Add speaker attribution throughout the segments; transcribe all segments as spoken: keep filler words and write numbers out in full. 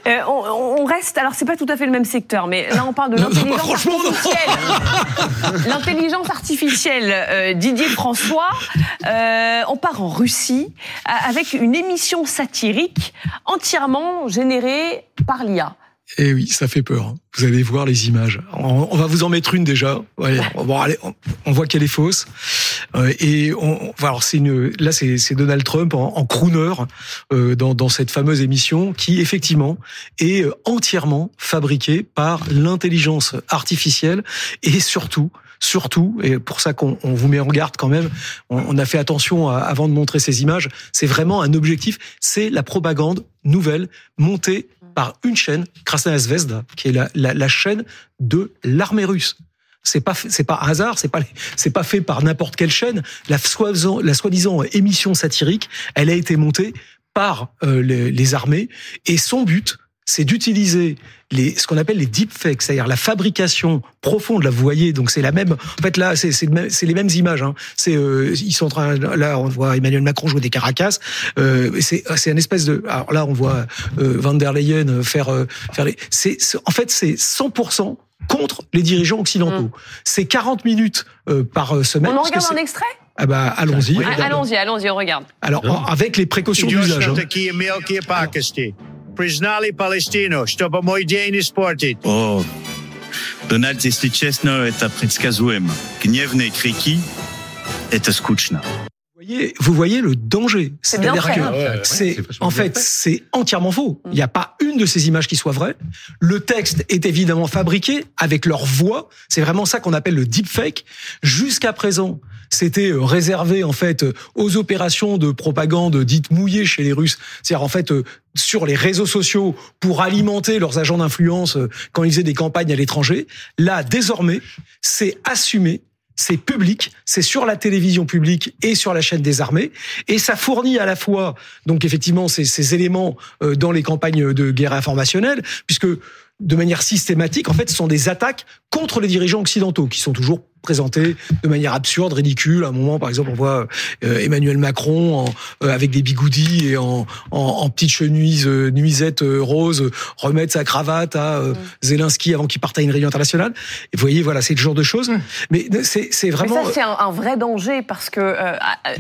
Speaker 1: Euh, on, on reste, alors c'est pas tout à fait le même secteur, mais là on parle de l'intelligence artificielle. L'intelligence artificielle, euh, Didier François, euh, on part en Russie avec une émission satirique entièrement générée par l'I A.
Speaker 2: Eh oui, ça fait peur. Vous allez voir les images. On, on va vous en mettre une déjà. Ouais, bon, allez, on, on voit qu'elle est fausse. Euh, et on, alors c'est une, là c'est, c'est Donald Trump en, en crooner euh, dans, dans cette fameuse émission qui effectivement est entièrement fabriquée par l'intelligence artificielle et surtout. Surtout, et pour ça qu'on on vous met en garde quand même, on, on a fait attention à, avant de montrer ces images, c'est vraiment un objectif, c'est la propagande nouvelle montée par une chaîne, Krasnaya Zvezda, qui est la, la, la chaîne de l'armée russe. C'est pas c'est pas un hasard, c'est pas c'est pas fait par n'importe quelle chaîne. La soi-disant la soi-disant émission satirique, elle a été montée par euh, les, les armées et son but, c'est d'utiliser les, ce qu'on appelle les deepfakes, c'est-à-dire la fabrication profonde. Là, vous voyez, donc c'est la même. En fait, là, c'est, c'est, c'est les mêmes images. Hein. C'est, euh, ils sont en train. Là, on voit Emmanuel Macron jouer des caracas. Euh, c'est, c'est une espèce de. Alors là, on voit euh, Van der Leyen faire euh, faire les. C'est, c'est, en fait, c'est cent pour cent contre les dirigeants occidentaux. Mmh. C'est quarante minutes euh, par semaine.
Speaker 1: On en regarde un extrait.
Speaker 2: Ah bah allons-y.
Speaker 1: Oui, allons-y, allons-y, on regarde.
Speaker 2: Alors non. Avec les précautions d'usage. Hein.
Speaker 3: Признали Палестину, чтобы мой день испортить.
Speaker 4: О, Donald, если честно, это предсказуемо. Гневные крики – это скучно.
Speaker 2: Vous voyez, vous voyez le danger.
Speaker 1: C'est bien fait.
Speaker 2: Que
Speaker 1: hein.
Speaker 2: ouais, c'est, c'est en fait, fait, c'est entièrement faux. Il n'y a pas une de ces images qui soit vraie. Le texte est évidemment fabriqué avec leur voix. C'est vraiment ça qu'on appelle le deepfake. Jusqu'à présent, c'était réservé en fait aux opérations de propagande dites mouillées chez les Russes. C'est-à-dire en fait sur les réseaux sociaux pour alimenter leurs agents d'influence quand ils faisaient des campagnes à l'étranger. Là, désormais, c'est assumé. C'est public, c'est sur la télévision publique et sur la chaîne des armées, et ça fournit à la fois, donc effectivement, ces, ces éléments euh, dans les campagnes de guerre informationnelle, puisque de manière systématique, en fait, ce sont des attaques contre les dirigeants occidentaux, qui sont toujours présentés de manière absurde, ridicule. À un moment, par exemple, on voit euh, Emmanuel Macron en, euh, avec des bigoudis et en, en, en petite chemise euh, nuisette euh, rose euh, remettre sa cravate à euh, mmh. Zelensky avant qu'il parte à une réunion internationale. Et vous voyez, voilà, c'est le genre de choses. Mmh. Mais c'est, c'est vraiment.
Speaker 1: Mais ça, c'est un, un vrai danger parce que euh,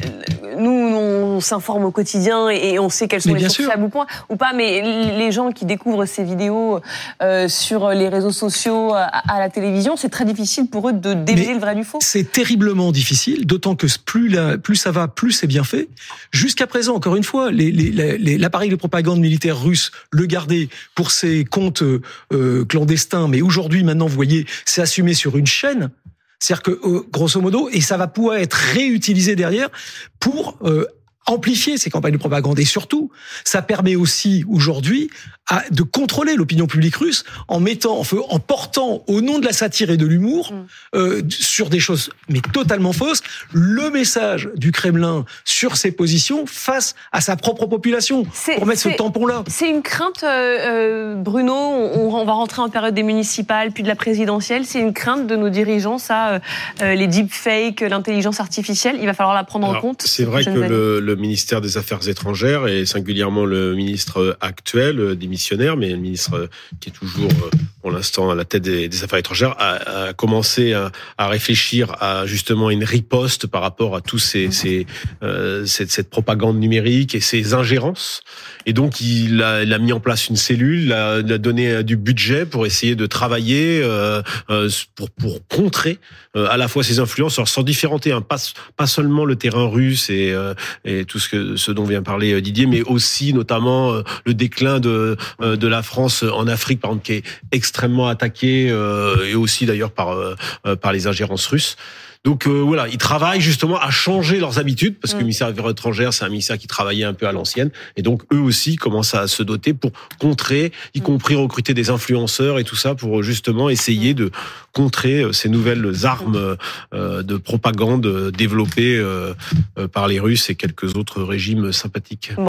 Speaker 1: nous, on s'informe au quotidien et on sait quelles sont mais les sources à bout point ou pas. Mais les gens qui découvrent ces vidéos euh, sur les réseaux sociaux, à, à la télévision, c'est très difficile pour eux de démêler le vrai du faux.
Speaker 2: C'est terriblement difficile, d'autant que plus, la, plus ça va, plus c'est bien fait. Jusqu'à présent, encore une fois, les, les, les, l'appareil de propagande militaire russe le gardait pour ses comptes euh, clandestins, mais aujourd'hui, maintenant, vous voyez, c'est assumé sur une chaîne. C'est-à-dire que, euh, grosso modo, et ça va pouvoir être réutilisé derrière pour euh, amplifier ces campagnes de propagande. Et surtout, ça permet aussi aujourd'hui à, de contrôler l'opinion publique russe en mettant, en, en portant au nom de la satire et de l'humour mmh. euh, sur des choses mais totalement fausses, le message du Kremlin sur ses positions face à sa propre population c'est, pour mettre ce tampon-là.
Speaker 1: C'est une crainte, euh, Bruno. On, on va rentrer en période des municipales puis de la présidentielle. C'est une crainte de nos dirigeants, ça, euh, les deepfakes, l'intelligence artificielle. Il va falloir la prendre
Speaker 5: Alors,
Speaker 1: en compte.
Speaker 5: C'est vrai que le, le ministère des Affaires étrangères et singulièrement le ministre actuel, démissionnaire, mais le ministre qui est toujours pour l'instant à la tête des, des Affaires étrangères, a, a commencé à, à réfléchir à justement une riposte par rapport à tous ces, ces euh, cette, cette propagande numérique et ces ingérences. Et donc il a, il a mis en place une cellule, il a, il a donné du budget pour essayer de travailler euh, euh, pour pour contrer euh, à la fois ces influences, alors sans différenter, hein, pas pas seulement le terrain russe et euh, et tout ce que ce dont vient parler Didier, mais aussi notamment euh, le déclin de euh, de la France en Afrique, par exemple, qui est extrêmement attaqué euh, et aussi d'ailleurs par euh, par les ingérences russes. Donc euh, voilà, ils travaillent justement à changer leurs habitudes parce que le ministère des Affaires étrangères, c'est un ministère qui travaillait un peu à l'ancienne, et donc eux aussi commencent à se doter pour contrer, y compris recruter des influenceurs et tout ça pour justement essayer de contrer ces nouvelles armes euh, de propagande développées euh, par les Russes et quelques autres régimes sympathiques.